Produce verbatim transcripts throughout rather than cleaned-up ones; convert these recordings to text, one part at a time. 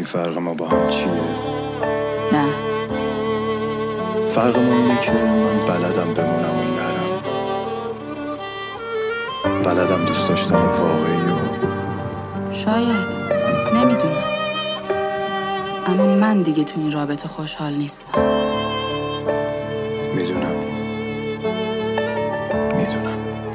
فرق ما با هم چیه؟ نه. فرق ما اینه که من بلدم بمونم و نرم، بلدم دوست داشتن واقعی و شاید نمیدونم، اما من دیگه تو این رابطه خوشحال نیستم. میدونم میدونم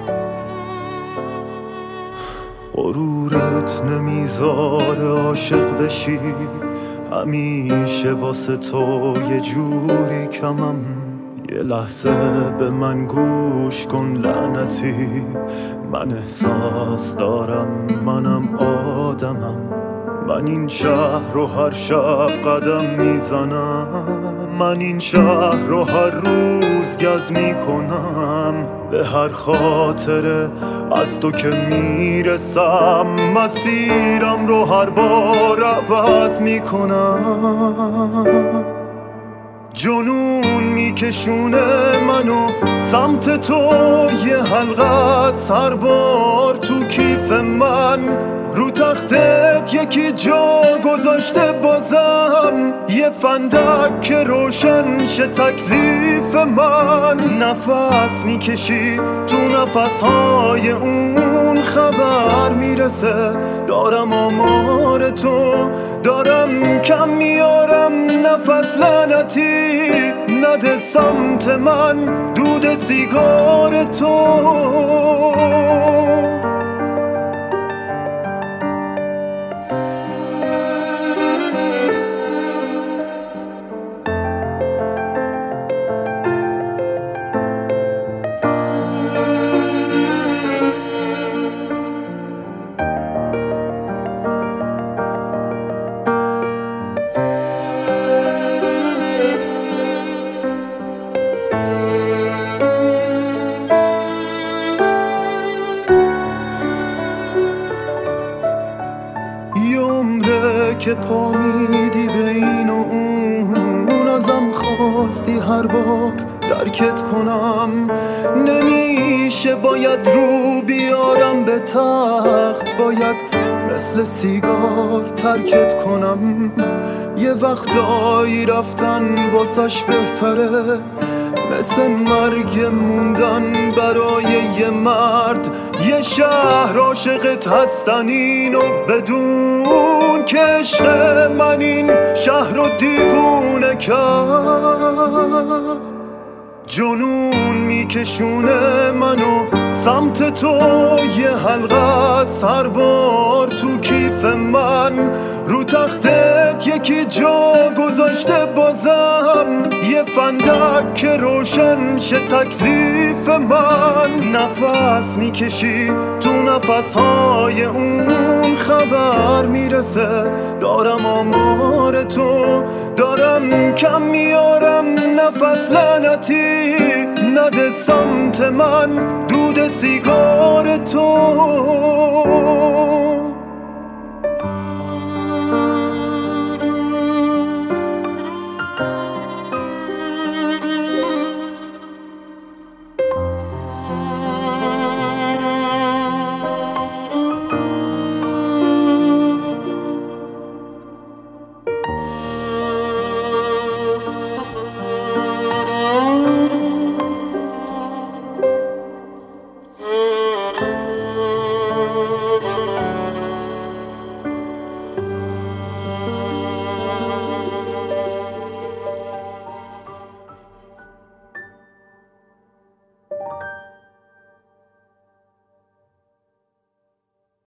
غرورت نمیذاره عاشق بشی، همیشه واسه تو یه جوری کمم. یه لحظه به من گوش کن لعنتی، من احساس دارم، منم آدمم. من این شهر رو هر شب قدم میزنم، من این شهر رو هر روز گز میکنم. به هر خاطره از تو که میرسم، مسیرم رو هر بار عوض میکنم. جنون میکشونه منو سمت تو، یه حلقه هر بار تو کیف من. رو تختت یکی جا گذاشته بازم، یه فندک که روشن شه تکلیف من. نفس میکشی تو نفسهای اون، خبر میرسه دارم آمار تو، دارم کم میارم نفس لعنتی. نده سمت من دود سیگار تو. که پا میدی بین و اون، ازم خواستی هر بار درکت کنم. نمیشه باید رو بیارم به تخت، باید مثل سیگار ترکت کنم. یه وقتایی رفتن واسش بهتره، مثل مرگ موندن برای یه مرد. یه شهر عاشقت هستن اینو بدون، که عشق من این شهر رو دیوونه کرد. جنون میکشونه منو سمت تو، یه حلقه هر بار تو کیف من. رو تختت یکی جا گذاشته بازم، یه فندک که روشن شه تکلیف من. نفس میکشی تو نفسهای اون، خبر میرسه دارم آمار تو، دارم کم میارم نفس لعنتی. نده سمت من دود سیگار تو.